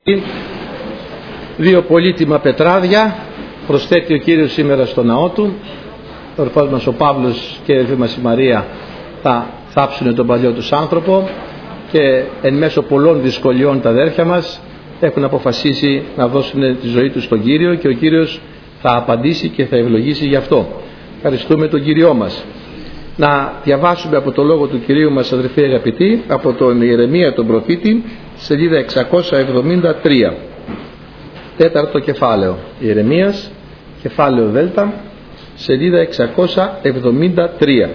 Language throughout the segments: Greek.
Δύο πολύτιμα πετράδια προσθέτει ο Κύριος σήμερα στο ναό του. Ο ορφός μας ο Παύλος και η αδελφή μας η Μαρία θα θάψουν τον παλιό τους άνθρωπο και εν μέσω πολλών δυσκολιών τα αδέρφια μας έχουν αποφασίσει να δώσουν τη ζωή τους στον Κύριο και ο Κύριος θα απαντήσει και θα ευλογήσει γι' αυτό. Ευχαριστούμε τον Κύριό μας. Να διαβάσουμε από το λόγο του Κυρίου μας, αδελφοί αγαπητοί, από τον Ιερεμία τον προφήτη, σελίδα 673, τέταρτο κεφάλαιο. Ιερεμίας, κεφάλαιο Δέλτα, σελίδα 673.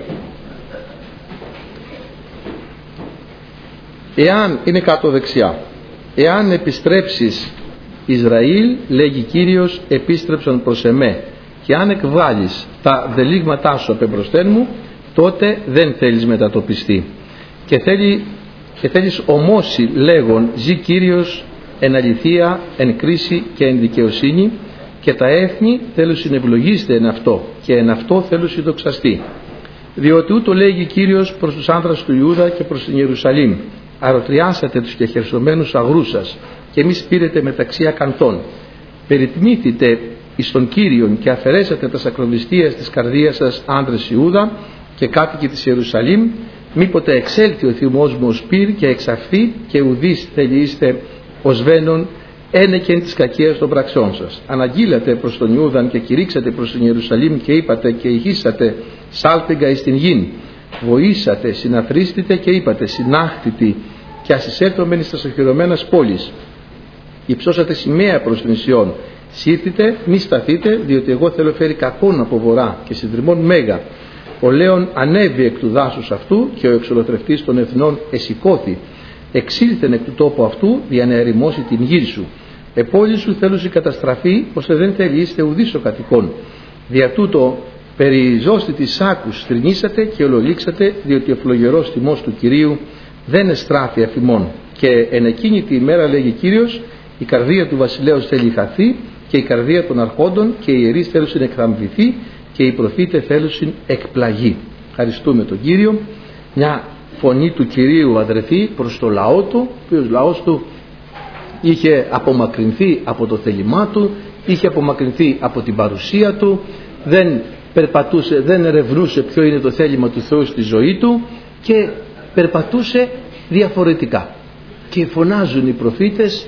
Εάν, είναι κάτω δεξιά, εάν επιστρέψεις Ισραήλ, λέγει Κύριος, επίστρεψαν προς εμέ, και αν εκβάλεις τα δελίγματά σου απ' εμπροσθέν μου, τότε δεν θέλεις μετατοπιστεί και θέλεις ομώσει λέγον, ζει Κύριος εν αληθεία, εν κρίση και εν δικαιοσύνη, και τα έθνη θέλουν συνευλογίστε εν αυτό και εν αυτό θέλουν συνδοξαστεί. Διότι ούτω λέγει Κύριος προς τους άνδρας του Ιούδα και προς την Ιερουσαλήμ, αρωτριάσατε τους κεχερσωμένους αγρούς σας και μη σπείρετε μεταξύ ακανθών. Περιτμήθητε εις τον Κύριον και αφαιρέσατε τα ακροβιστίας της καρδίας σας, άνδρες Ιούδα και κάτοικοι της Ιερουσαλήμ, μήποτε εξέλθει ο θυμός μου ως πυρ και εξαφθεί και ουδείς θελείστε ως βαίνον ένεκεν της κακίας των πραξιών σας. Αναγγείλατε προς τον Ιούδαν και κηρύξατε προς την Ιερουσαλήμ και είπατε και ηχήσατε σάλτεγγα εις την γην. Βοήσατε, συναθρίστητε και είπατε συνάχτητη και ασυσέρθομεν εις τας οχυρωμένας πόλεις. Υψώσατε σημαία προς την Ισιών. Σύρθητε, μη σταθείτε, διότι εγώ θέλω φέρει κακόν από βορρά και συντριμών μέγα. Ο Λέων ανέβη εκ του δάσους αυτού και ο εξολοθρευτής των εθνών εσηκώθη. Εξήλθεν εκ του τόπου αυτού για να ερημώσει την γη σου. Επόλη σου θέλουσι καταστραφεί, ώστε δεν θέλει είστε ουδής ο κατοικών. Δια τούτο περιζώστη της άκους στρινήσατε και ολολήξατε, διότι ο φλογερός τιμός του Κυρίου δεν εστράφει αφημών. Και εν εκείνη τη ημέρα, λέγει Κύριος, η καρδία του βασιλέως θέλει χαθεί και η καρδία των αρχόντων και οι ιερείς θέλουσιν εκθαμβηθεί και οι προφήτες θέλουσιν εκπλαγεί. Ευχαριστούμε τον Κύριο. Μια φωνή του Κυρίου, αδερφοί, προς το λαό του, ο οποίος λαός του είχε απομακρυνθεί από το θέλημά του, είχε απομακρυνθεί από την παρουσία του, δεν περπατούσε, δεν ερευνούσε ποιο είναι το θέλημα του Θεού στη ζωή του και περπατούσε διαφορετικά. Και φωνάζουν οι προφήτες,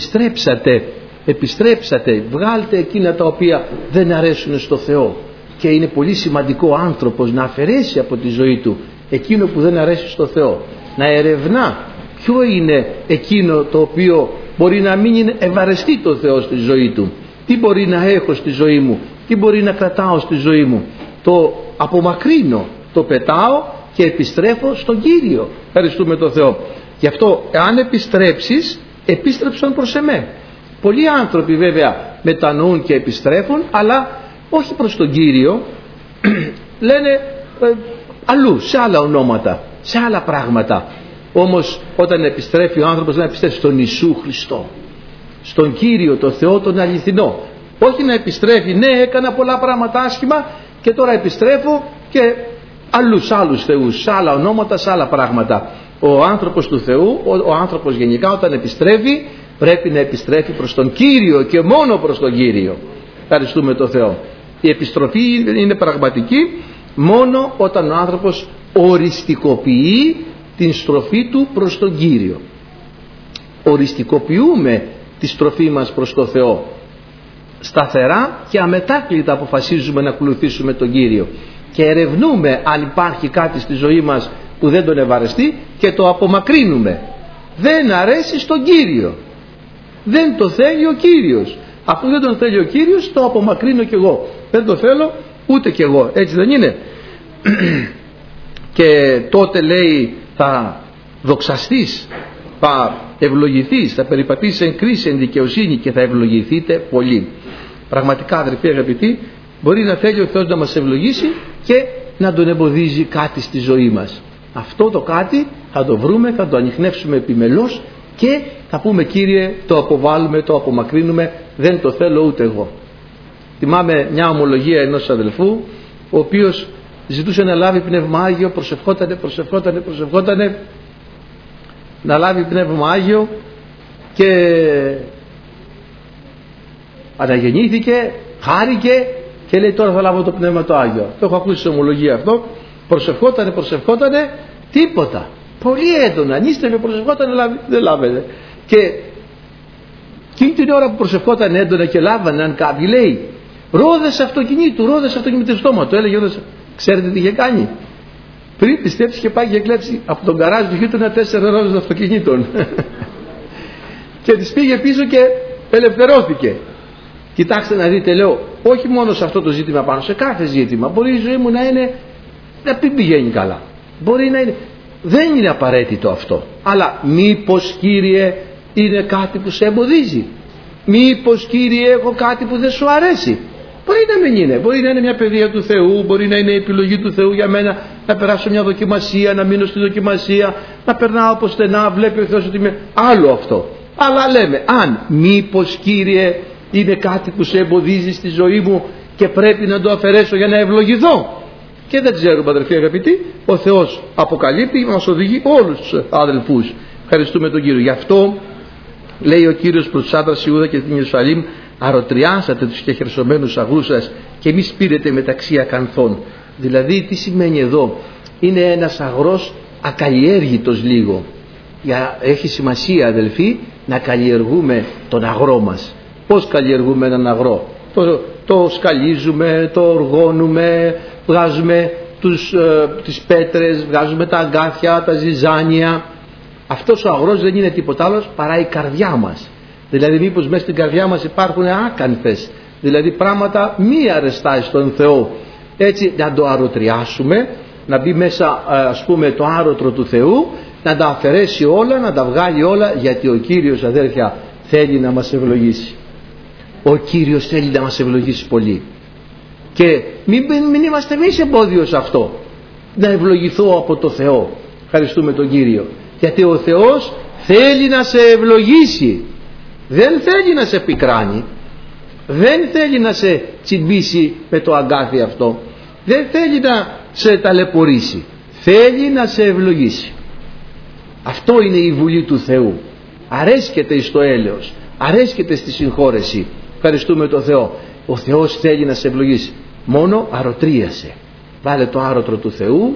επιστρέψατε, βγάλτε εκείνα τα οποία δεν αρέσουν στο Θεό. Και είναι πολύ σημαντικό ο άνθρωπος να αφαιρέσει από τη ζωή του εκείνο που δεν αρέσει στο Θεό, να ερευνά ποιο είναι εκείνο το οποίο μπορεί να μην είναι ευαρεστεί το Θεό στη ζωή του, τι μπορεί να έχω στη ζωή μου, τι μπορεί να κρατάω στη ζωή μου. Το απομακρύνω, το πετάω και επιστρέφω στον Κύριο. Ευχαριστούμε τον Θεό. Γι' αυτό αν επιστρέψεις, επίστρεψαν προς εμέ. Πολλοί άνθρωποι βέβαια μετανοούν και επιστρέφουν, αλλά όχι προς τον Κύριο, λένε αλλού, σε άλλα ονόματα, σε άλλα πράγματα. Όμως όταν επιστρέφει ο άνθρωπος να επιστρέφει στον Ιησού Χριστό, στον Κύριο, το Θεό τον αληθινό. Όχι να επιστρέφει, ναι, έκανα πολλά πράγματα άσχημα και τώρα επιστρέφω και αλλού, σε άλλους θεούς, σε άλλα ονόματα, σε άλλα πράγματα. Ο άνθρωπος του Θεού, ο άνθρωπος γενικά, όταν επιστρέφει πρέπει να επιστρέφει προς τον Κύριο και μόνο προς τον Κύριο. Ευχαριστούμε τον Θεό. Η επιστροφή είναι πραγματική μόνο όταν ο άνθρωπος οριστικοποιεί την στροφή του προς τον Κύριο. Οριστικοποιούμε τη στροφή μας προς τον Θεό. Σταθερά και αμετάκλητα αποφασίζουμε να ακολουθήσουμε τον Κύριο και ερευνούμε αν υπάρχει κάτι στη ζωή μας που δεν τον ευαρεστεί και το απομακρύνουμε. Δεν αρέσει στον Κύριο, δεν το θέλει ο Κύριος. Αφού δεν τον θέλει ο Κύριος, το απομακρύνω κι εγώ. Δεν το θέλω ούτε κι εγώ. Έτσι δεν είναι? Και τότε λέει θα δοξαστείς, θα ευλογηθείς, θα περιπατήσεις εν κρίση, εν δικαιοσύνη και θα ευλογηθείτε πολύ. Πραγματικά, αδερφοί αγαπητοί, μπορεί να θέλει ο Θεός να μας ευλογήσει και να τον εμποδίζει κάτι στη ζωή μας. Αυτό το κάτι θα το βρούμε, θα το ανιχνεύσουμε επιμελώς και θα πούμε, Κύριε, το αποβάλλουμε, το απομακρύνουμε, δεν το θέλω ούτε εγώ. Θυμάμαι μια ομολογία ενός αδελφού, ο οποίος ζητούσε να λάβει Πνεύμα Άγιο, προσευχότανε να λάβει Πνεύμα Άγιο και αναγεννήθηκε, χάρηκε και λέει τώρα θα λάβω το Πνεύμα το Άγιο. Το έχω ακούσει σε ομολογία αυτό. Προσευχότανε, τίποτα. Πολύ έντονα, ανίστευε, προσευχότανε, δεν λάβαινε. Και εκείνη την ώρα που προσευχόταν έντονα και λάβαναν κάποιοι, λέει ρόδες αυτοκινήτου με το στόμα του. Έλεγε, ξέρετε τι είχε κάνει? Πριν πιστέψει και πάει και κλέψει από τον καράζ του γείτονα 4 ρόδες αυτοκινήτων. Και τις πήγε πίσω και ελευθερώθηκε. Κοιτάξτε να δείτε, λέω, όχι μόνο σε αυτό το ζήτημα, πάνω σε κάθε ζήτημα. Μπορεί η ζωή μου να μην πηγαίνει καλά. Μπορεί να είναι. Δεν είναι απαραίτητο αυτό. Αλλά μήπως, Κύριε, είναι κάτι που σε εμποδίζει? Μήπως, Κύριε, έχω κάτι που δεν σου αρέσει? Μπορεί να μην είναι. Μπορεί να είναι μια παιδεία του Θεού. Μπορεί να είναι η επιλογή του Θεού για μένα να περάσω μια δοκιμασία, να μείνω στη δοκιμασία, να περνάω από στενά. Βλέπει ο Θεός ότι είμαι άλλο αυτό. Αλλά λέμε, αν μήπως, Κύριε, είναι κάτι που σε εμποδίζει στη ζωή μου και πρέπει να το αφαιρέσω για να ευλογηθώ. Και δεν ξέρουμε, αδερφοί αγαπητοί, ο Θεός αποκαλύπτει, μας οδηγεί όλους τους αδελφούς. Ευχαριστούμε τον Κύριο. Γι' αυτό λέει ο Κύριος προς τους άντρας Ιούδα και την Ιερουσαλήμ, αρωτριάσατε τους κεχερσωμένους αγρούς σας και μη σπείρετε μεταξύ ακανθών. Δηλαδή τι σημαίνει εδώ? Είναι ένας αγρός ακαλλιέργητος λίγο. Έχει σημασία, αδελφοί, να καλλιεργούμε τον αγρό μας. Πώς καλλιεργούμε έναν αγρό? Το σκαλίζουμε, το οργώνουμε, βγάζουμε τις πέτρες, βγάζουμε τα αγκάθια, τα ζυζάνια. Αυτός ο αγρός δεν είναι τίποτα άλλο παρά η καρδιά μας. Δηλαδή μήπως μέσα στην καρδιά μας υπάρχουν άκανθες, δηλαδή πράγματα μη αρεστά στον Θεό. Έτσι να το αρωτριάσουμε, να μπει μέσα ας πούμε το άρωτρο του Θεού, να τα αφαιρέσει όλα, να τα βγάλει όλα, γιατί ο Κύριος, αδέρφια, θέλει να μας ευλογήσει. Ο Κύριος θέλει να μας ευλογήσει πολύ. Και μην είμαστε εμείς εμπόδιο σε αυτό, να ευλογηθώ από το Θεό. Ευχαριστούμε τον Κύριο. Γιατί ο Θεός θέλει να σε ευλογήσει. Δεν θέλει να σε πικράνει. Δεν θέλει να σε τσιμπήσει με το αγκάθι αυτό. Δεν θέλει να σε ταλαιπωρήσει. Θέλει να σε ευλογήσει. Αυτό είναι η βουλή του Θεού. Αρέσκεται εις το έλεος. Αρέσκεται στη συγχώρεση. Ευχαριστούμε τον Θεό. Ο Θεός θέλει να σε ευλογήσει. Μόνο αρωτρίασε. Βάλε το άρωτρο του Θεού,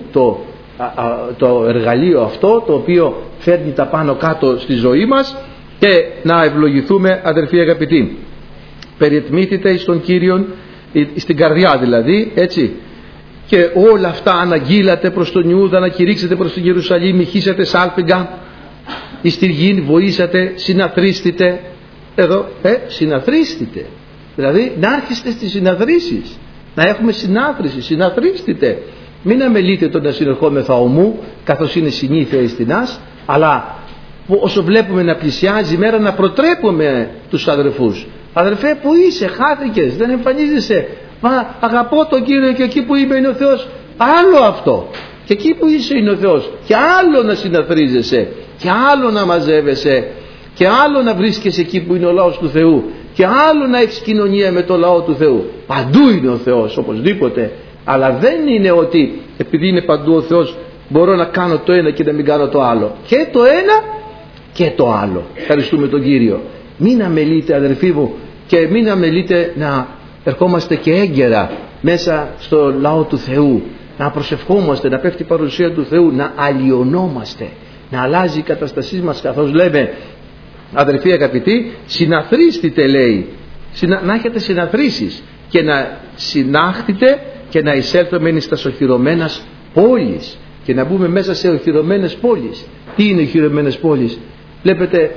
το εργαλείο αυτό το οποίο φέρνει τα πάνω κάτω στη ζωή μας, και να ευλογηθούμε, αδερφοί αγαπητοί. Περιετμήθητε εις τον Κύριον, στην καρδιά δηλαδή, έτσι, και όλα αυτά αναγγείλατε προς τον Ιούδα, να κηρύξετε προς την Ιερουσαλήμ, ηχήσατε σάλπιγγα, εις τη γη βοήσατε, συναθρίστητε. Εδώ συναθρίστητε, δηλαδή να άρχιστε στις συναθρήσεις, να έχουμε συνάθρηση. Συναθρίστητε, μην αμελείτε το να συνερχόμεθα ομού, καθώς είναι συνήθεια εις τινάς, αλλά όσο βλέπουμε να πλησιάζει η μέρα, να προτρέπουμε τους αδερφούς. Αδερφέ, που είσαι? Χάθηκες, δεν εμφανίζεσαι? Μα αγαπώ τον Κύριο και εκεί που είμαι είναι ο Θεός. Άλλο αυτό. Και εκεί που είσαι είναι ο Θεός. Και άλλο να συναθρίζεσαι, και άλλο να μαζεύεσαι, και άλλο να βρίσκεσαι εκεί που είναι ο λαός του Θεού, και άλλο να έχεις κοινωνία με το λαό του Θεού. Παντού είναι ο Θεός, οπωσδήποτε. Αλλά δεν είναι ότι επειδή είναι παντού ο Θεός μπορώ να κάνω το ένα και να μην κάνω το άλλο. Και το ένα και το άλλο. Ευχαριστούμε τον Κύριο. Μην αμελείτε, αδερφοί μου, και μην αμελείτε να ερχόμαστε και έγκαιρα μέσα στο λαό του Θεού, να προσευχόμαστε, να πέφτει η παρουσία του Θεού, να αλλοιωνόμαστε, να αλλάζει η καταστασή μας, καθώς λέμε, αδερφοί αγαπητοί, συναθρίστητε, λέει, να έχετε συναθρήσεις και να συνάχτητε και να εισέλθουμε εις τας οχυρωμένας πόλεις, και να μπούμε μέσα σε οχυρωμένες πόλεις. Τι είναι οχυρωμένες πόλεις? Βλέπετε,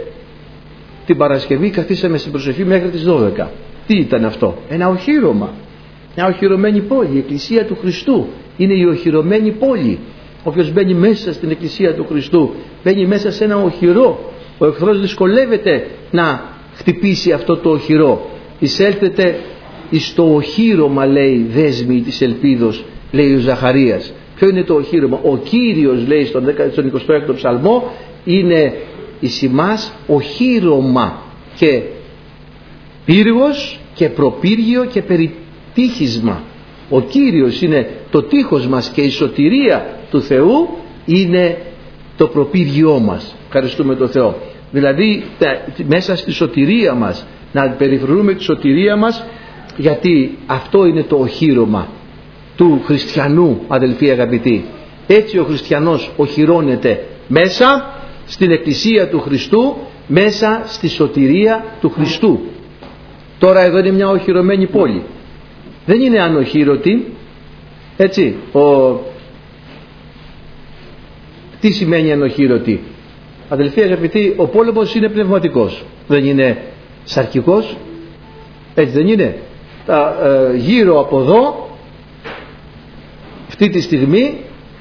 την Παρασκευή καθίσαμε στην προσευχή μέχρι τις 12. Τι ήταν αυτό? Ένα οχύρωμα, μια οχυρωμένη πόλη. Η Εκκλησία του Χριστού είναι η οχυρωμένη πόλη. Όποιος μπαίνει μέσα στην Εκκλησία του Χριστού μπαίνει μέσα σε ένα οχυρό. Ο εχθρός δυσκολεύεται να χτυπήσει αυτό το οχυρό. Εισέλθετε εις το οχύρωμα, λέει, δέσμη της ελπίδος, λέει ο Ζαχαρίας. Ποιο είναι το οχύρωμα? Ο Κύριος, λέει στον 26ο ψαλμό, είναι εις ημάς οχύρωμα και πύργος και προπύργιο και περιτύχισμα. Ο Κύριος είναι το τείχος μας και η σωτηρία του Θεού είναι το προπύργιό μας. Ευχαριστούμε τον Θεό. Δηλαδή μέσα στη σωτηρία μας, να περιφρονούμε τη σωτηρία μας, γιατί αυτό είναι το οχύρωμα του χριστιανού, αδελφοί αγαπητοί. Έτσι ο χριστιανός οχυρώνεται μέσα στην εκκλησία του Χριστού, μέσα στη σωτηρία του Χριστού. Τώρα εδώ είναι μια οχυρωμένη πόλη, δεν είναι ανοχήρωτη, έτσι. Τι σημαίνει ανοχήρωτη? Αδελφοί αγαπητοί, ο πόλεμος είναι πνευματικός, δεν είναι σαρκικός, έτσι δεν είναι? Γύρω από εδώ αυτή τη στιγμή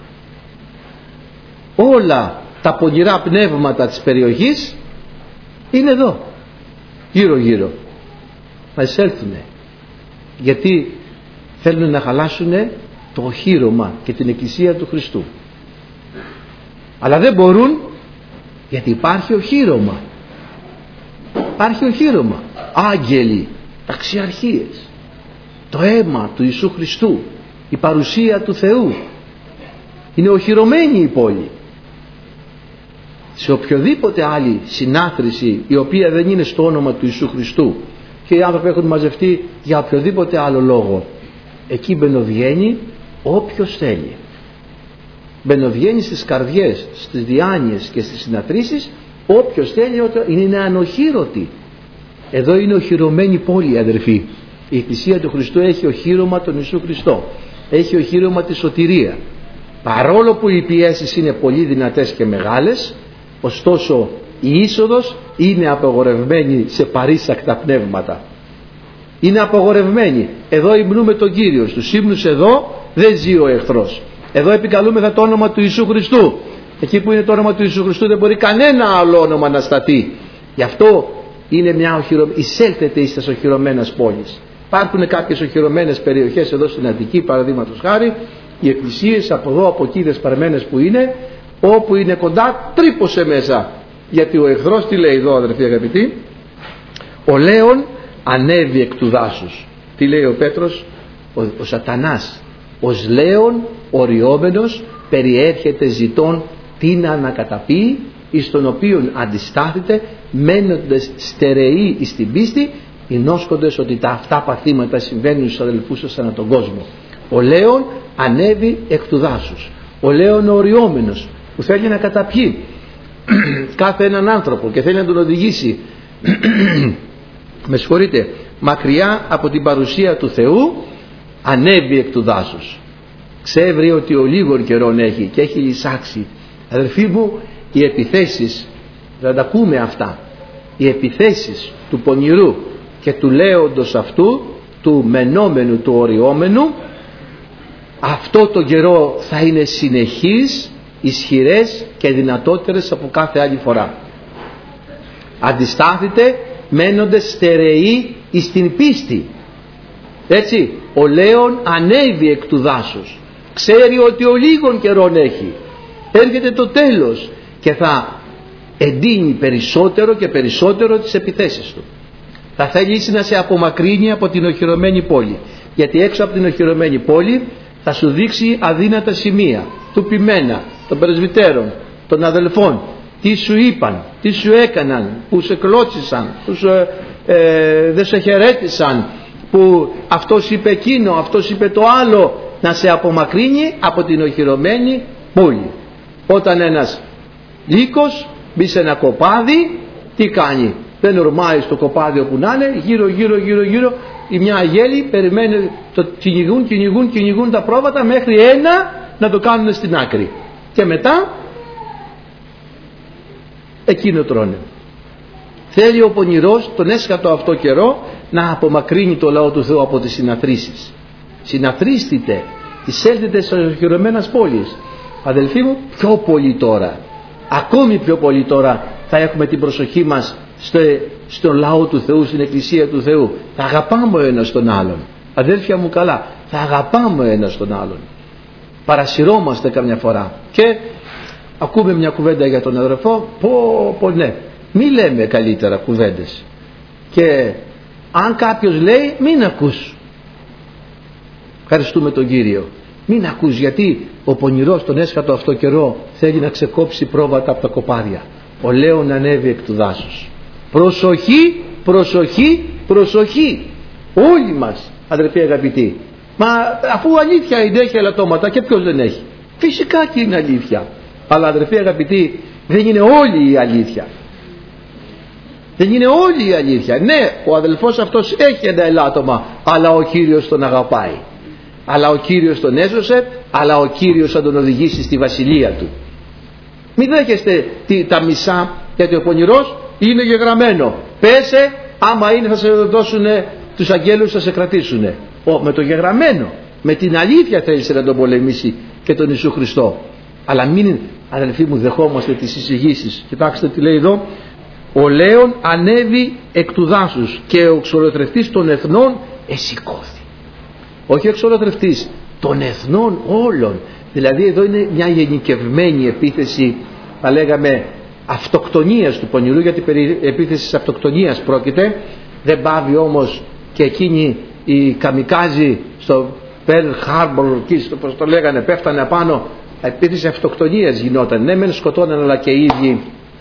όλα τα πονηρά πνεύματα της περιοχής είναι εδώ γύρω γύρω, να εισέλθουνε, γιατί θέλουν να χαλάσουν το οχύρωμα και την εκκλησία του Χριστού, αλλά δεν μπορούν, γιατί υπάρχει οχύρωμα. Υπάρχει οχύρωμα, άγγελοι, ταξιαρχίες, το αίμα του Ιησού Χριστού, η παρουσία του Θεού. Είναι οχυρωμένη η πόλη. Σε οποιοδήποτε άλλη συνάθρηση η οποία δεν είναι στο όνομα του Ιησού Χριστού, και οι άνθρωποι έχουν μαζευτεί για οποιοδήποτε άλλο λόγο, εκεί μπαινοβγαίνει όποιος θέλει. Μπαινοβγαίνει στις καρδιές, στις διάνοιες και στις συναθρήσεις όποιος θέλει, είναι ανοχήρωτη. Εδώ είναι οχυρωμένη πόλη, αδερφοί. Η εκκλησία του Χριστού έχει οχύρωμα τον Ιησού Χριστό, έχει οχύρωμα τη σωτηρία. Παρόλο που οι πιέσεις είναι πολύ δυνατές και μεγάλες, ωστόσο η είσοδος είναι απαγορευμένη σε παρήσακτα πνεύματα. Είναι απαγορευμένη. Εδώ υμνούμε τον Κύριο. Στους ύμνους εδώ δεν ζει ο εχθρός. Εδώ επικαλούμεθα το όνομα του Ιησού Χριστού. Εκεί που είναι το όνομα του Ιησού Χριστού δεν μπορεί κανένα άλλο όνομα να σταθεί. Γι' αυτό είναι μια εισέλθετε εις τας οχυρωμένας πόλης. Υπάρχουν κάποιες οχυρωμένες περιοχές εδώ στην Αττική, παραδείγματος χάρη, οι εκκλησίες από εδώ από εκεί δεσπαρμένες που είναι, όπου είναι κοντά, τρύπωσε μέσα. Γιατί ο εχθρός τι λέει εδώ, αδερφοί αγαπητοί? Ο Λέων ανέβη εκ του δάσους. Τι λέει ο Πέτρος? Ο Σατανάς ως Λέων οριόμενος περιέρχεται ζητών τι να ανακαταπεί, εις τον οποίον αντιστάθητε, μένοντες στερεοί εις την πίστη, εινώσκοντες ότι τα αυτά παθήματα συμβαίνουν στους αδελφούς σας ανά τον κόσμο. Ο Λέων ανέβη εκ του δάσους. Ο Λέων οριόμενος που θέλει να καταπιεί κάθε έναν άνθρωπο και θέλει να τον οδηγήσει με συγχωρείτε, μακριά από την παρουσία του Θεού, ανέβη εκ του δάσους. Ξέβρει ότι ο λίγων καιρών έχει και έχει εισάξει. Αδελφοί μου, οι επιθέσεις, θα τα πούμε αυτά, οι επιθέσεις του πονηρού και του λέοντος αυτού, του μενόμενου, του οριόμενου, αυτό το καιρό θα είναι συνεχείς, ισχυρές και δυνατότερες από κάθε άλλη φορά. Αντιστάθητε μένοντες στερεοί εις την πίστη. Έτσι, ο Λέων ανέβη εκ του δάσους. Ξέρει ότι ο λίγων καιρών έχει. Έρχεται το τέλος και θα εντείνει περισσότερο και περισσότερο τις επιθέσεις του. Θα θέλει να σε απομακρύνει από την οχυρωμένη πόλη. Γιατί έξω από την οχυρωμένη πόλη θα σου δείξει αδύνατα σημεία του ποιμένα, των πρεσβυτέρων, των αδελφών. Τι σου είπαν, τι σου έκαναν, που σε κλώτσισαν, που δεν σε χαιρέτησαν, που αυτός είπε εκείνο, αυτός είπε το άλλο, να σε απομακρύνει από την οχυρωμένη πόλη. Όταν ένας λύκος μπει σε ένα κοπάδι, τι κάνει? Δεν ορμάει στο κοπάδι όπου να είναι, γύρω η μια αγέλη περιμένει, το κυνηγούν τα πρόβατα μέχρι ένα να το κάνουν στην άκρη και μετά εκείνο τρώνε. Θέλει ο πονηρός τον έσχατο αυτό καιρό να απομακρύνει το λαό του Θεού από τις συναθρήσεις. Συναθρίστητε, εισέλθετε σε οχυρωμένες πόλεις. Αδελφοί μου, πιο πολύ τώρα, ακόμη πιο πολύ τώρα θα έχουμε την προσοχή μας στο λαό του Θεού, στην εκκλησία του Θεού. Θα αγαπάμε ο ένας τον άλλον. Αδέλφια μου καλά, θα αγαπάμε ο ένας τον άλλον. Παρασυρώμαστε καμιά φορά και ακούμε μια κουβέντα για τον αδερφό, ναι, μη λέμε καλύτερα κουβέντες, και αν κάποιος λέει μην ακούς. Ευχαριστούμε τον Κύριο. Μην ακούς, γιατί ο πονηρός τον έσχατο αυτό καιρό θέλει να ξεκόψει πρόβατα από τα κοπάδια. ο λέων ανέβη εκ του δάσους. Προσοχή, προσοχή, προσοχή. Όλοι μας, αδερφοί αγαπητοί. Μα αφού αλήθεια είναι, έχει ελαττώματα, και ποιος δεν έχει? Φυσικά και είναι αλήθεια. Αλλά αδερφοί αγαπητοί, δεν είναι όλη η αλήθεια. Δεν είναι όλη η αλήθεια. Ναι, ο αδελφός αυτός έχει ένα ελάττωμα, αλλά ο Κύριος τον αγαπάει. Αλλά ο Κύριος τον έσωσε, αλλά ο Κύριος θα τον οδηγήσει στη βασιλεία του. Μην δέχεστε τα μισά, γιατί ο πονηρός είναι γεγραμμένο. Πέσε, άμα είναι θα σε δώσουν τους αγγέλους, θα σε κρατήσουν. Με το γεγραμμένο, με την αλήθεια θέλησε να τον πολεμήσει και τον Ιησού Χριστό. Αλλά μην, αδελφοί μου, δεχόμαστε τις εισηγήσεις. Κοιτάξτε τι λέει εδώ. Ο λέων ανέβη εκ του δάσους και ο εξολοθρευτής των εθνών εσηκώθη. Όχι ο εξολοθρευτής, των εθνών όλων. Δηλαδή εδώ είναι μια γενικευμένη επίθεση, θα λέγαμε, αυτοκτονίας του πονηρού, γιατί περί επίθεσης αυτοκτονίας πρόκειται. Δεν πάβει όμως και εκείνοι οι καμικάζοι στο Pearl Harbor, όπως το λέγανε, πέφτανε απάνω. Επίθεση αυτοκτονίας γινόταν. Ναι, μεν σκοτώναν, αλλά και οι ίδιοι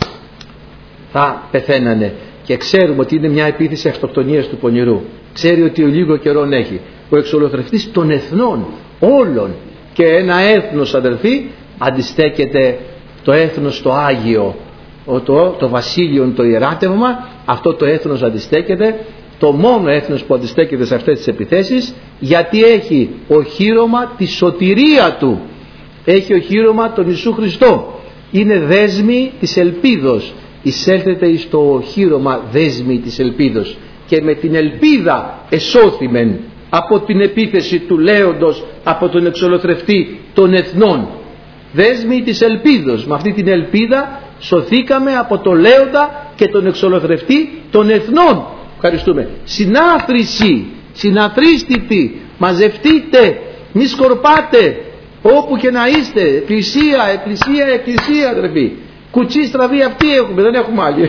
θα πεθαίνανε. Και ξέρουμε ότι είναι μια επίθεση αυτοκτονίας του πονηρού. Ξέρει ότι ο λίγο καιρόν έχει. Ο εξολοθρευτής των εθνών όλων. Και ένα έθνος, αδελφοί, αντιστέκεται το έθνος το Άγιο, το βασίλειον, το ιεράτευμα. Αυτό το έθνος αντιστέκεται, το μόνο έθνος που αντιστέκεται σε αυτές τις επιθέσεις, γιατί έχει οχύρωμα τη σωτηρία του. Έχει οχύρωμα τον Ιησού Χριστό. Είναι δέσμη της ελπίδος. Εισέλθετε εις το οχύρωμα δέσμη της ελπίδος. Και με την ελπίδα εσώθημεν από την επίθεση του λέοντος, από τον εξολοθρευτή των εθνών. Δέσμη της ελπίδος. Με αυτή την ελπίδα σωθήκαμε από το λέοντα και τον εξολοθρευτή των εθνών. Ευχαριστούμε. Συνάθρηση, συναθρίστητη, μαζευτείτε, μη σκορπάτε, όπου και να είστε. Εκκλησία, εκκλησία, εκκλησία, αδερφοί. Κουτσί στραβή αυτή έχουμε, δεν έχουμε άλλη.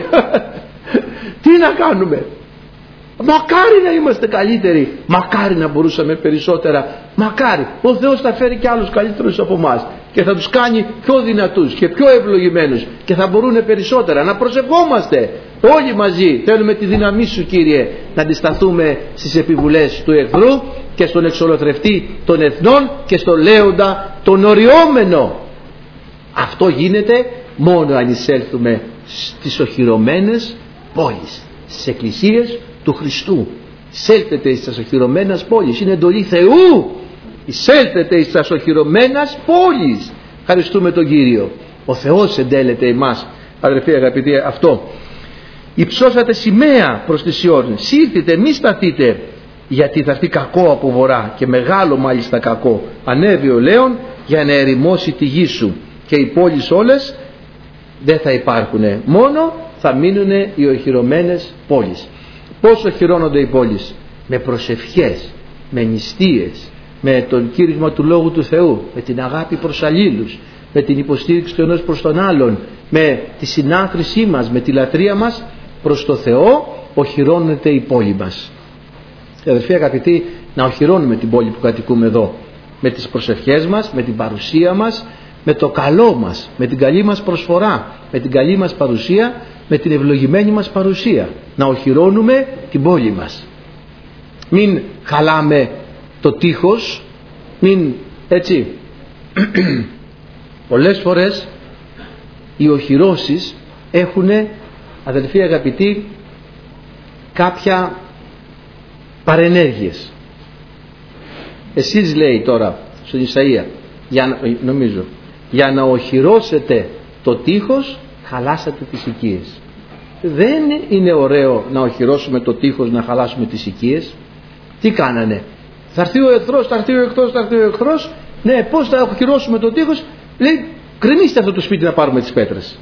Τι να κάνουμε? Μακάρι να είμαστε καλύτεροι, μακάρι να μπορούσαμε περισσότερα, μακάρι. Ο Θεός θα φέρει και άλλους καλύτερους από εμάς και θα τους κάνει πιο δυνατούς και πιο ευλογημένους και θα μπορούν περισσότερα. Να προσευχόμαστε όλοι μαζί. Θέλουμε τη δύναμή σου, Κύριε, να αντισταθούμε στις επιβουλές του εχθρού και στον εξολοθρευτή των εθνών και στον λέοντα τον οριόμενο. Αυτό γίνεται μόνο αν εισέλθουμε στις οχυρωμένες πόλεις, στις εκκλησίες του Χριστού. Εισέλθετε στις οχυρωμένες πόλεις, είναι εντολή Θεού. Εισέλθετε στις οχυρωμένες πόλεις. Ευχαριστούμε τον Κύριο. Ο Θεός εντέλεται εμάς, αδερφοί αγαπητοί, αυτό. Υψώσατε σημαία προς τη Σιών. Σύρθητε, μη σταθείτε, γιατί θα έρθει κακό από βορρά, και μεγάλο μάλιστα κακό. Ανέβει ο Λέων για να ερημώσει τη γη σου, και οι πόλεις όλες δεν θα υπάρχουνε, μόνο θα μείνουνε οι οχυρωμένες πόλεις. Πώς οχυρώνονται οι πόλεις? Με προσευχές, με νηστείες, με τον κήρυγμα του Λόγου του Θεού, με την αγάπη προς αλλήλους, με την υποστήριξη του ενός προς τον άλλον, με τη συνάθρησή μας, με τη λατρεία μας προς το Θεό, οχυρώνεται η πόλη μας. Αδελφοί αγαπητοί, να οχυρώνουμε την πόλη που κατοικούμε εδώ, με τις προσευχές μας, με την παρουσία μας, με το καλό μας, με την καλή μας προσφορά, με την καλή μας παρουσία, με την ευλογημένη μας παρουσία. Να οχυρώνουμε την πόλη μας. Μην χαλάμε το τείχος, μην έτσι. Πολλές φορές οι οχυρώσεις έχουν, αδελφοί αγαπητοί, κάποια παρενέργειες. Εσείς, λέει τώρα στον Ισαΐα, για να οχυρώσετε το τείχος, χαλάσατε τις οικίες. Δεν είναι ωραίο να οχυρώσουμε το τείχος, να χαλάσουμε τις οικίες. Τι κάνανε? Θα έρθει ο εχθρός, θα έρθει ο εχθρός, θα έρθει ο εχθρός. Ναι, πώς θα οχυρώσουμε το τείχος? Λέει, κρεμίστε αυτό το σπίτι να πάρουμε τις πέτρες.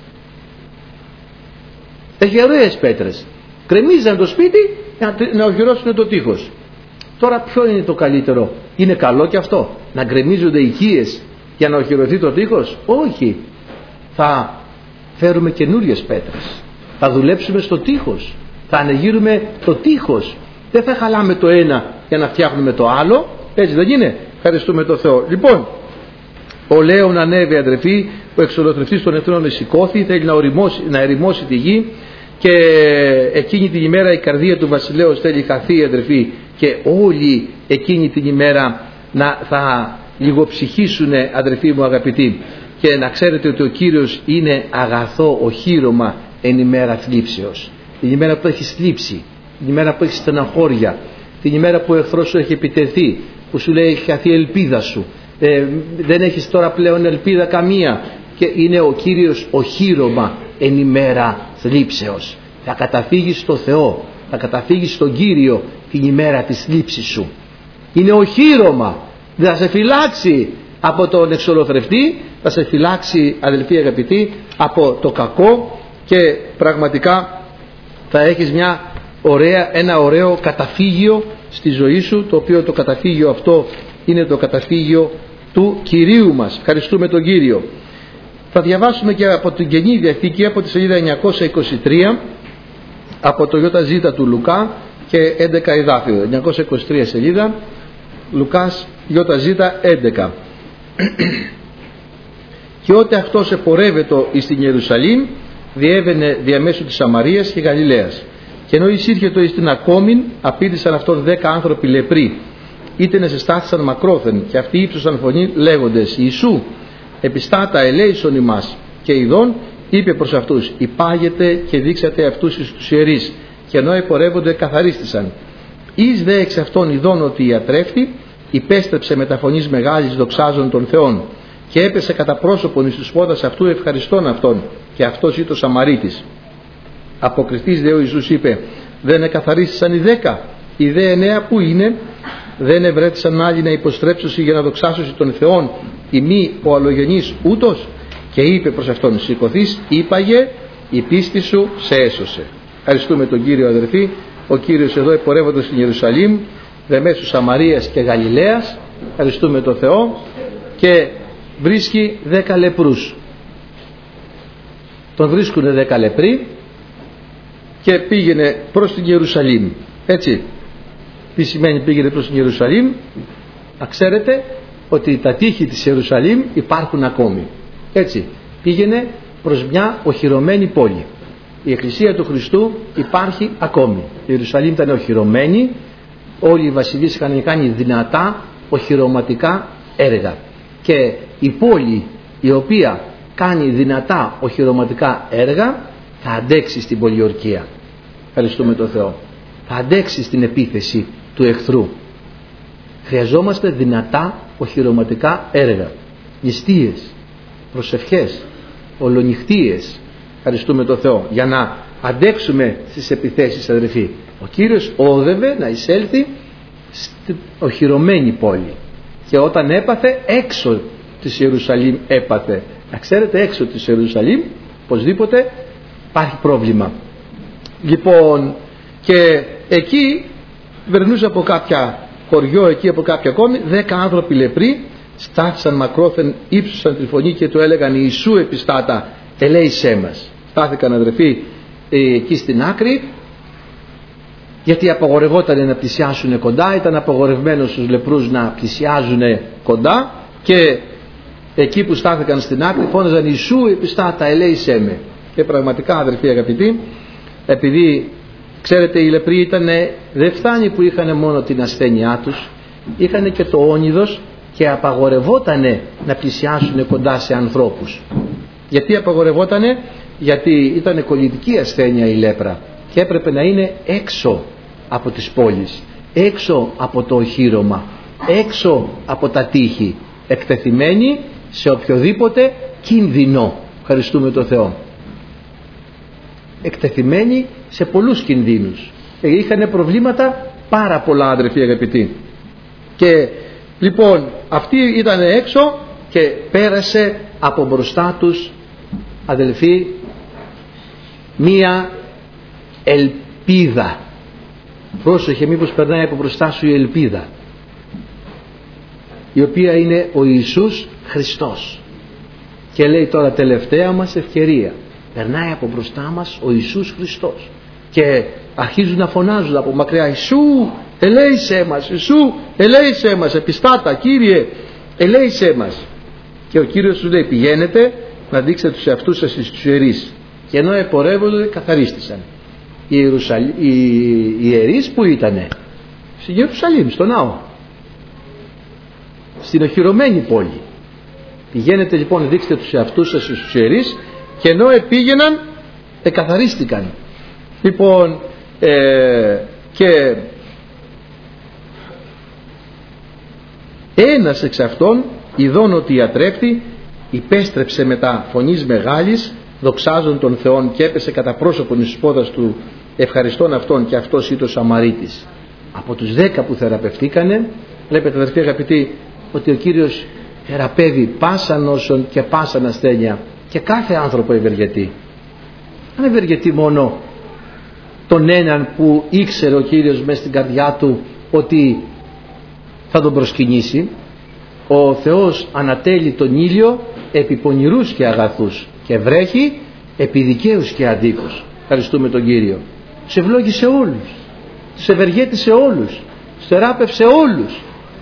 Έχει ωραίες πέτρες. Κρεμίζαν το σπίτι να οχυρώσουν το τείχος. Τώρα ποιο είναι το καλύτερο? Είναι καλό και αυτό, να γκρεμίζονται οικίες για να οχυρωθεί το τείχος? Όχι. Θα φέρουμε καινούριες πέτρες, θα δουλέψουμε στο τείχος, θα ανοιγείρουμε το τείχος. Δεν θα χαλάμε το ένα για να φτιάχνουμε το άλλο. Έτσι δεν είναι? Ευχαριστούμε τον Θεό. Λοιπόν, Ο Λέων ανέβη, αδερφοί, ο εξολοθρευτής των εχθρών σηκώθη, θέλει να ερημώσει τη γη, και εκείνη την ημέρα η καρδία του βασιλέως θέλει χαθεί, αδερφοί, και όλοι εκείνη την ημέρα θα λιγοψυχήσουν, αδερφοί μου αγαπητοί. Και να ξέρετε ότι ο Κύριος είναι αγαθό οχύρωμα εν ημέρα θλίψεως. Την ημέρα που έχεις θλίψει, την ημέρα που έχεις στεναχώρια, την ημέρα που ο εχθρός σου έχει επιτεθεί, που σου λέει έχει χαθεί η ελπίδα σου, δεν έχεις τώρα πλέον ελπίδα καμία, και είναι ο Κύριος οχύρωμα εν ημέρα θλίψεως. Θα καταφύγεις στο Θεό, θα καταφύγεις στον Κύριο την ημέρα της θλίψης σου. Είναι οχύρωμα, δεν θα σε φυλάξει από τον εξολοθρευτή, θα σε φυλάξει, αδελφοί αγαπητοί, από το κακό, και πραγματικά θα έχεις ένα ωραίο καταφύγιο στη ζωή σου, το οποίο το καταφύγιο αυτό είναι το καταφύγιο του Κυρίου μας. Ευχαριστούμε τον Κύριο. Θα διαβάσουμε και από την Καινή Διαθήκη, από τη σελίδα 923, από το ΙΖ του Λουκά και 11 εδάφιο. 923 σελίδα, Λουκάς ΙΖ 11. Και ότε αυτός επορεύετο εις την Ιερουσαλήμ, διέβαινε διαμέσου της Σαμαρίας και Γαλιλαίας. Και ενώ εισήρχετο εις την ακόμην, απήντησαν αυτόν 10 άνθρωποι λεπροί, είτε να εστάθησαν μακρόθεν, και αυτοί ύψωσαν φωνή λέγοντες: Ιησού, επιστάτα ελέησον ημάς. Και ειδών είπε προς αυτούς: υπάγετε και δείξατε αυτούς εις τους ιερείς. Και ενώ επορεύονται καθαρίστησαν. Εις δε εξ αυτών ειδών ότι ιατρεύτη, υπέστρεψε με τα φωνής μεγάλης δοξάζων των Θεών, και έπεσε κατά πρόσωπον εις τους πόδας αυτού ευχαριστών αυτόν, και αυτός ήταν ο Σαμαρίτης. Αποκριθής δε ο Ιησούς είπε: δεν εκαθαρίστησαν οι 10, οι δε 9 που είναι? Δεν ευρέθησαν άλλοι να υποστρέψωσι για να δοξάσωσι των Θεών, η μη ο αλλογενής ούτως? Και είπε προς αυτόν: σηκωθείς, είπαγε, η πίστη σου σε έσωσε. Ευχαριστούμε τον Κύριο, αδερφοί. Ο Κύριος εδώ επορεύοντας στην Ιερουσαλήμ, δεμέσου Σαμαρίας και Γαλιλαίας, ευχαριστούμε τον Θεό, και βρίσκει 10 λεπρούς. Τον βρίσκουν 10 λεπροί και πήγαινε προς την Ιερουσαλήμ. Έτσι, τι σημαίνει πήγαινε προς την Ιερουσαλήμ? Να ξέρετε ότι τα τείχη της Ιερουσαλήμ υπάρχουν ακόμη. Έτσι, πήγαινε προς μια οχυρωμένη πόλη. Η Εκκλησία του Χριστού υπάρχει ακόμη. Η Ιερουσαλήμ ήταν οχυρωμένη, όλοι οι βασιλείς είχαν κάνει δυνατά οχυρωματικά έργα, και η πόλη η οποία κάνει δυνατά οχυρωματικά έργα θα αντέξει στην πολιορκία. Ευχαριστούμε τον Θεό. Θα αντέξει στην επίθεση του εχθρού. Χρειαζόμαστε δυνατά οχυρωματικά έργα, νηστείες, προσευχές, ολονυχτίες. Ευχαριστούμε τον Θεό, για να αντέξουμε στις επιθέσεις, αδερφοί. Ο Κύριος όδευε να εισέλθει στην οχυρωμένη πόλη, και όταν έπαθε έξω της Ιερουσαλήμ έπαθε. Να ξέρετε, έξω της Ιερουσαλήμ οπωσδήποτε υπάρχει πρόβλημα. Λοιπόν, και εκεί περνούσε από κάποια χωριό, εκεί από κάποια ακόμη 10 άνθρωποι λεπροί, στάθησαν μακρόθεν, ύψωσαν τη φωνή και του έλεγαν: Ιησού επιστάτα, ελέησέ μας. Στάθηκαν, αδερφοί, εκεί στην άκρη, γιατί απαγορευόταν να πλησιάσουν κοντά, ήταν απαγορευμένο στους λεπρούς να πλησιάζουν κοντά, και εκεί που στάθηκαν στην άκρη φώναζαν: Ιησού επιστάτα, ελέησέ με. Και πραγματικά, αδερφοί αγαπητοί, επειδή ξέρετε οι λεπροί δεν φτάνει που είχαν μόνο την ασθένειά τους, είχαν και το όνειδος, και απαγορευότανε να πλησιάσουν κοντά σε ανθρώπους. Γιατί απαγορευότανε? Γιατί ήταν κολλητική ασθένεια η λέπρα και έπρεπε να είναι έξω από τις πόλεις, έξω από το οχύρωμα, έξω από τα τείχη, εκτεθειμένοι σε οποιοδήποτε κίνδυνο. Ευχαριστούμε τον Θεό. Εκτεθειμένοι σε πολλούς κινδύνους. Είχαν προβλήματα πάρα πολλά, αδερφοί αγαπητοί. Και λοιπόν αυτοί ήταν έξω και πέρασε από μπροστά τους, αδελφοί, μία ελπίδα. Πρόσεχε, μήπως περνάει από μπροστά σου η ελπίδα, η οποία είναι ο Ιησούς Χριστός. Και λέει τώρα τελευταία μας ευκαιρία. Περνάει από μπροστά μας ο Ιησούς Χριστός και αρχίζουν να φωνάζουν από μακριά: Ιησού ελέησέ μας, Ιησού ελέησέ μας, επιστάτα Κύριε ελέησέ μας. Και ο Κύριος τους λέει, πηγαίνετε να δείξετε τους εαυτούς σας στους ιερείς. Και ενώ επορεύονται, καθαρίστησαν. Οι ιερείς που ήτανε? Στη Ιερουσαλήμ, στο ναό, στην οχυρωμένη πόλη. Πηγαίνετε λοιπόν, δείξτε τους εαυτούς σας στους ιερείς. Και ενώ επήγαιναν, εκαθαρίστηκαν. Λοιπόν, και ένας εξ αυτών, ειδών ότι ιατρεύτη, υπέστρεψε μετά φωνής μεγάλης, δοξάζον τον Θεόν, και έπεσε κατά πρόσωπον εις πόδας του, ευχαριστών αυτόν, και αυτός ήταν ο Σαμαρίτης. Από τους 10 που θεραπευτήκανε, βλέπετε αδερφοί αγαπητοί, ότι ο Κύριος θεραπεύει πάσα νόσον και πάσα ασθένεια, και κάθε άνθρωπο ευεργετεί. Αν ευεργετεί μόνο τον έναν που ήξερε ο Κύριος μέσα στην καρδιά του ότι θα τον προσκυνήσει. Ο Θεός ανατέλει τον ήλιο επί πονηρούς και αγαθούς, και βρέχει επί δικαίους και αδίκους. Ευχαριστούμε τον Κύριο. Σε ευλόγησε όλους, σε ευεργέτησε όλους, σε θεράπευσε όλους.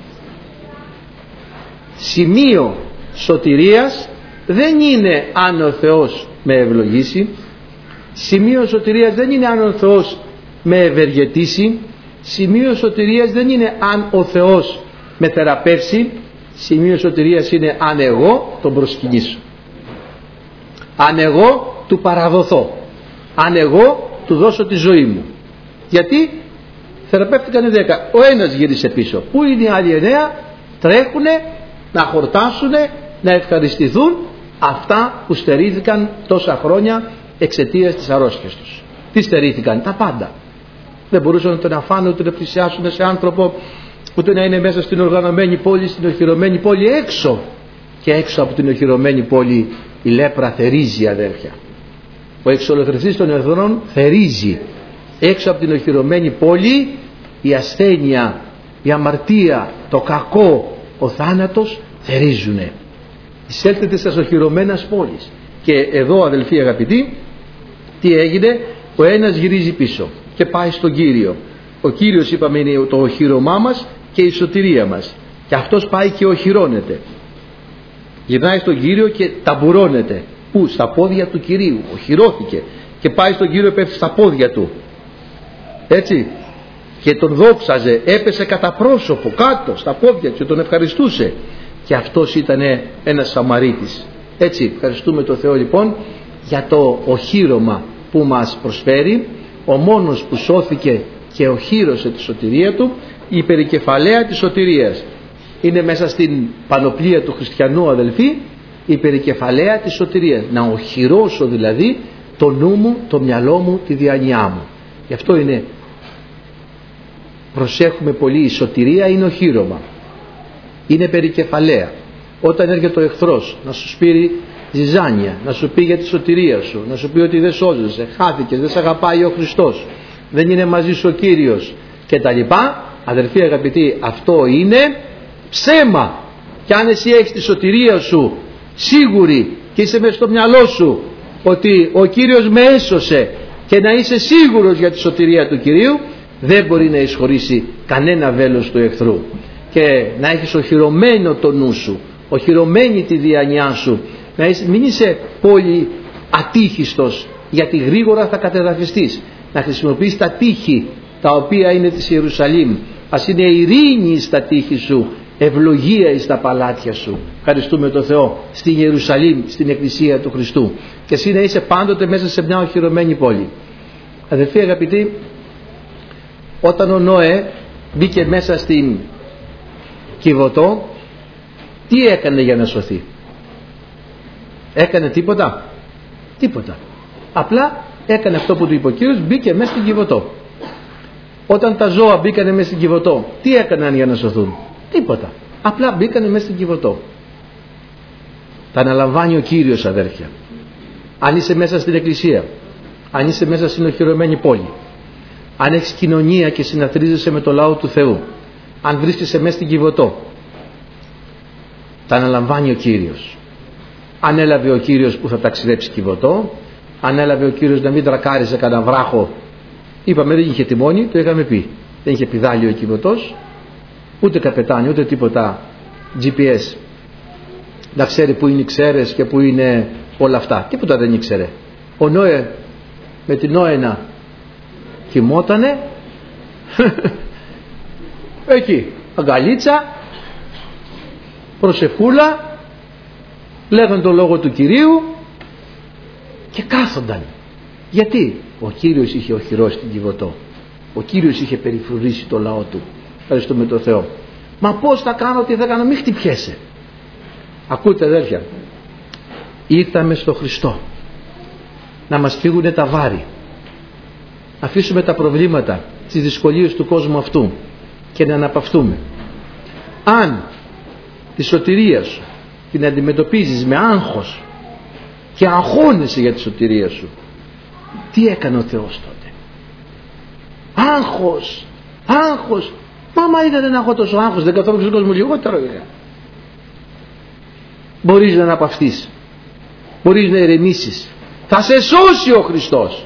Σημείο σωτηρίας δεν είναι αν ο Θεός με ευλογήσει. Σημείο σωτηρίας δεν είναι αν ο Θεός με ευεργετήσει. Σημείο σωτηρίας δεν είναι αν ο Θεός με θεραπεύσει. Σημείο σωτηρίας είναι αν εγώ τον προσκυνήσω, αν εγώ του παραδοθώ, αν εγώ του δώσω τη ζωή μου. Γιατί θεραπεύτηκαν οι 10, ο ένας γύρισε πίσω. Πού είναι οι άλλοι 9? Τρέχουνε να χορτάσουνε, να ευχαριστηθούν αυτά που στερήθηκαν τόσα χρόνια εξαιτίας της αρρώστιας τους. Τι στερήθηκαν? Τα πάντα. Δεν μπορούσαν ούτε να φάνε, ούτε να πλησιάσουν σε άνθρωπο, ούτε να είναι μέσα στην οργανωμένη πόλη, στην οχυρωμένη πόλη, έξω. Και έξω από την οχυρωμένη πόλη η λέπρα θερίζει, αδέρφια. Ο εξολοθρευτής των εχθρών θερίζει. Έξω από την οχυρωμένη πόλη η ασθένεια, η αμαρτία, το κακό, ο θάνατος θερίζουνε. Εισέλθετε στις οχυρωμένες πόλεις. Και εδώ, αδελφοί αγαπητοί, τι έγινε? Ο ένας γυρίζει πίσω και πάει στον Κύριο. Ο Κύριος, είπαμε, είναι το οχύρωμά μας και η σωτηρία μας. Και αυτός πάει και οχυρώνεται. Γυρνάει στον Κύριο και ταμπουρώνεται. Πού? Στα πόδια του Κυρίου. Οχυρώθηκε και πάει στον Κύριο, πέφτει στα πόδια του. Έτσι. Και τον δόξαζε, έπεσε κατά πρόσωπο κάτω στα πόδια του και τον ευχαριστούσε. Και αυτός ήταν ένας Σαμαρίτης. Έτσι, ευχαριστούμε τον Θεό λοιπόν για το οχύρωμα που μας προσφέρει, ο μόνος που σώθηκε και οχύρωσε τη σωτηρία του, η υπερικεφαλαία της σωτηρίας. Είναι μέσα στην πανοπλία του χριστιανού, αδελφοί, η υπερικεφαλαία της σωτηρίας. Να οχυρώσω δηλαδή το νου μου, το μυαλό μου, τη διάνοιά μου. Γι' αυτό είναι, προσέχουμε πολύ, η σωτηρία είναι οχύρωμα. Είναι περικεφαλαία. Όταν έρχεται ο εχθρός να σου σπείρει ζυζάνια, να σου πει για τη σωτηρία σου, να σου πει ότι δεν σώζεσαι, χάθηκες, δεν σε αγαπάει ο Χριστός, δεν είναι μαζί σου ο Κύριος και τα λοιπά, αδερφοί αγαπητοί, αυτό είναι ψέμα. Και αν εσύ έχεις τη σωτηρία σου σίγουρη και είσαι μέσα στο μυαλό σου ότι ο Κύριος με έσωσε και να είσαι σίγουρος για τη σωτηρία του Κυρίου, δεν μπορεί να εισχωρήσει κανένα βέλος του εχθρού. Και να έχεις οχυρωμένο το νου σου, οχυρωμένη τη διάνοιά σου, μην είσαι πολύ ατύχιστος, γιατί γρήγορα θα κατεδαφιστείς. Να χρησιμοποιείς τα τείχη τα οποία είναι της Ιερουσαλήμ. Ας είναι ειρήνη στα τείχη σου, ευλογία εις τα παλάτια σου. Ευχαριστούμε τον Θεό, στην Ιερουσαλήμ, στην Εκκλησία του Χριστού. Και εσύ να είσαι πάντοτε μέσα σε μια οχυρωμένη πόλη. Αδελφοί αγαπητοί, όταν ο Νόε μπήκε μέσα στην Κιβωτό, τι έκανε για να σωθεί? Έκανε τίποτα? Τίποτα. Απλά έκανε αυτό που του είπε ο Κύριος, μπήκε μέσα στην Κιβωτό. Όταν τα ζώα μπήκανε μέσα στην Κιβωτό, τι έκαναν για να σωθούν? Τίποτα. Απλά μπήκανε μέσα στην Κιβωτό. Τα αναλαμβάνει ο Κύριος, αδέρφια. Αν είσαι μέσα στην Εκκλησία, αν είσαι μέσα στην οχυρωμένη πόλη, αν έχεις κοινωνία και συναθρίζεσαι με το λαό του Θεού, αν βρίσκεσαι μέσα στην Κιβωτό, τα αναλαμβάνει ο Κύριος. Αν έλαβε ο Κύριος που θα ταξιδέψει Κιβωτό, αν έλαβε ο Κύριος να μην τρακάριζε κανένα βράχο, είπαμε δεν είχε τιμόνι, το είχαμε πει, δεν είχε πηδάλιο ο Κιβωτός, ούτε καπετάνιο, ούτε τίποτα GPS. να ξέρει που είναι οι ξέρες και που είναι όλα αυτά. Τίποτα δεν ήξερε. Ο Νόε με την Νόενα κοιμότανε εκεί αγκαλίτσα, προσευχούλα, λέγαν το λόγο του Κυρίου και κάθονταν. Γιατί? Ο Κύριος είχε οχυρώσει την Κιβωτό. Ο Κύριος είχε περιφρουρήσει το λαό του. Ευχαριστούμε τον Θεό. Μα πώς θα κάνω, τι θα κάνω? Μη χτυπιέσαι. Ακούτε αδέρφια, ήρθαμε στο Χριστό να μας φύγουν τα βάρη, να αφήσουμε τα προβλήματα, τις δυσκολίες του κόσμου αυτού και να αναπαυθούμε. Αν τη σωτηρία σου την αντιμετωπίζεις με άγχος και αγχώνεσαι για τη σωτηρία σου, τι έκανε ο Θεός τότε? Άγχος. Μα είδατε να έχω τόσο άγχος, δεν καθόμουν στον κόσμο λιγότερο? Μπορείς να αναπαυθείς, μπορείς να ηρεμήσεις. Θα σε σώσει ο Χριστός.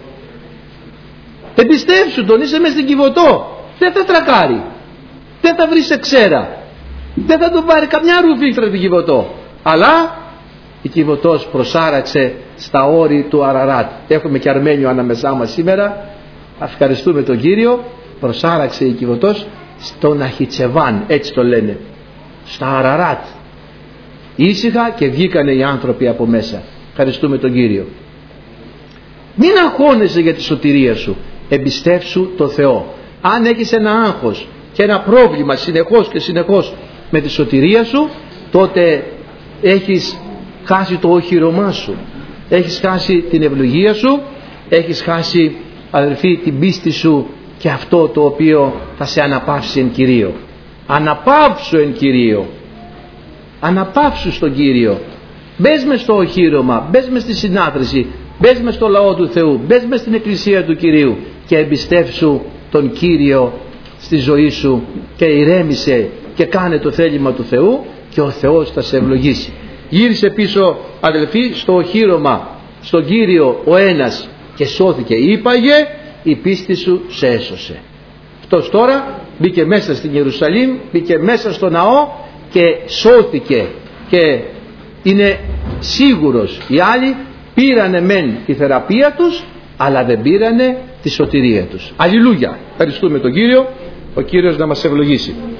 Εμπιστεύσου τον, είσαι μες στην Κιβωτό. Δεν θα τρακάρει, δεν θα βρεις εξέρα, δεν θα τον πάρει καμιά ρουφίχτρα την Κιβωτό. Αλλά η Κιβωτός προσάραξε στα όρη του Αραράτ. Έχουμε και Αρμένιο ανάμεσά μας σήμερα. Ευχαριστούμε τον Κύριο. Προσάραξε η Κιβωτός στον Αχιτσεβάν, έτσι το λένε, στα Αραράτ. Ήσυχα και βγήκανε οι άνθρωποι από μέσα. Ευχαριστούμε τον Κύριο. Μην αγχώνεσαι για τη σωτηρία σου. Εμπιστεύσου το Θεό. Αν έχεις ένα άγχος και ένα πρόβλημα συνεχώς με τη σωτηρία σου, τότε έχεις χάσει το όχυρωμά σου, έχεις χάσει την ευλογία σου, έχεις χάσει, αδελφοί, την πίστη σου και αυτό το οποίο θα σε αναπαύσει εν Κυρίω. Αναπαύσου εν Κυρίω, αναπαύσου στον Κύριο. Μπες μες στο οχύρωμα, μπες μες στη συνάθρηση, μπες μες στο λαό του Θεού, μπες μες στην εκκλησία του Κυρίου και εμπιστεύσου τον Κύριο στη ζωή σου και ηρέμησε και κάνε το θέλημα του Θεού και ο Θεός θα σε ευλογήσει. Γύρισε πίσω, αδελφοί, στο οχύρωμα, στον Κύριο ο ένας και σώθηκε. Είπαγε, η πίστη σου σε έσωσε. Αυτός τώρα μπήκε μέσα στην Ιερουσαλήμ, μπήκε μέσα στο ναό και σώθηκε και είναι σίγουρος. Οι άλλοι πήρανε μεν τη θεραπεία τους, αλλά δεν πήρανε τη σωτηρία τους. Αλληλούια. Ευχαριστούμε τον Κύριο. Ο Κύριος να μας ευλογήσει.